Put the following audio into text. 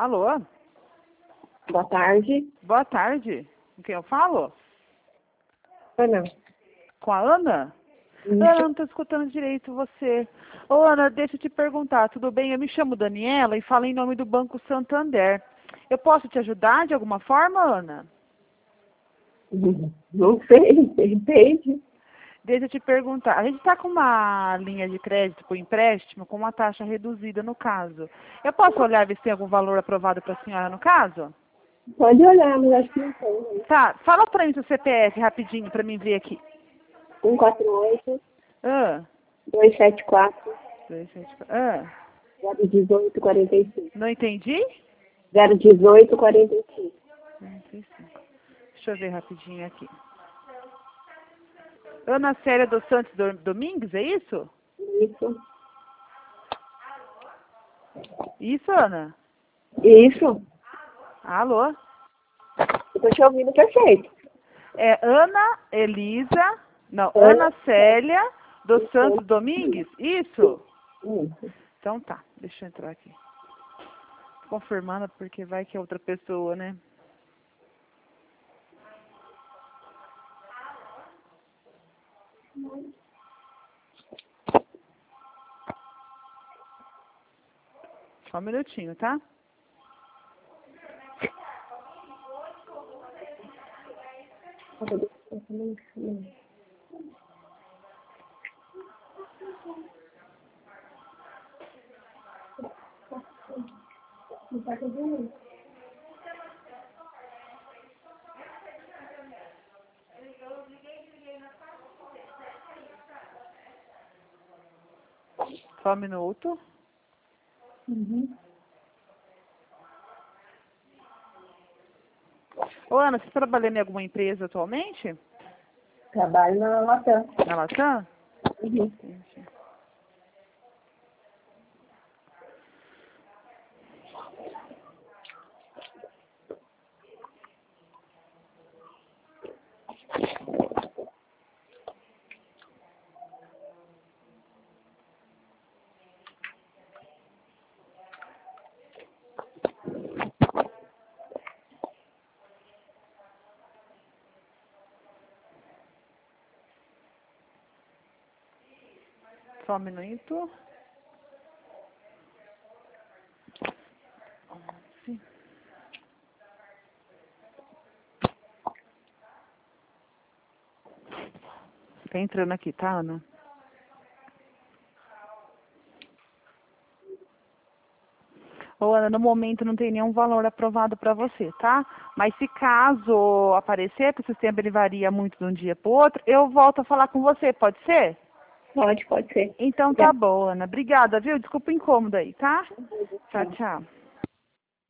Alô? Boa tarde. Boa tarde. Com quem eu falo? Ana. Com a Ana? Isso. Ana, não estou escutando direito você. Ô, Ana, deixa eu te perguntar, tudo bem? Eu me chamo Daniela e falo em nome do Banco Santander. Eu posso te ajudar de alguma forma, Ana? Não sei, de repente. Deixa eu te perguntar. A gente está com uma linha de crédito por empréstimo com uma taxa reduzida no caso. Eu posso olhar e ver se tem algum valor aprovado para a senhora no caso? Pode olhar, mas acho que não tem. Né? Tá, fala para mim seu CPF rapidinho para mim ver aqui. 148 Ah, 274 018 45. não entendi? 018 45. 45. Deixa eu ver rapidinho aqui. Ana Célia dos Santos Domingues, é isso? Isso. Isso, Ana? Isso. Alô? Eu tô te ouvindo perfeito. É Ana Elisa, não, Ana Célia dos Santos Domingues? Isso? Isso. Então tá, deixa eu entrar aqui. Confirmando porque vai que é outra pessoa, né? Só um minutinho, tá? Só um minuto. Uhum. Ô, Ana, você está trabalhando em alguma empresa atualmente? Trabalho na Latam. Na Latam? Uhum. Entendi. Só um minuto. Sim. Tá entrando aqui, tá, Ana? Ô, Ana, no momento não tem nenhum valor aprovado para você, tá? Mas se caso aparecer, que o sistema ele varia muito de um dia para o outro, eu volto a falar com você, pode ser? Pode ser. Então tá bom, Ana. Obrigada, viu? Desculpa o incômodo aí, tá? Tchau, tchau.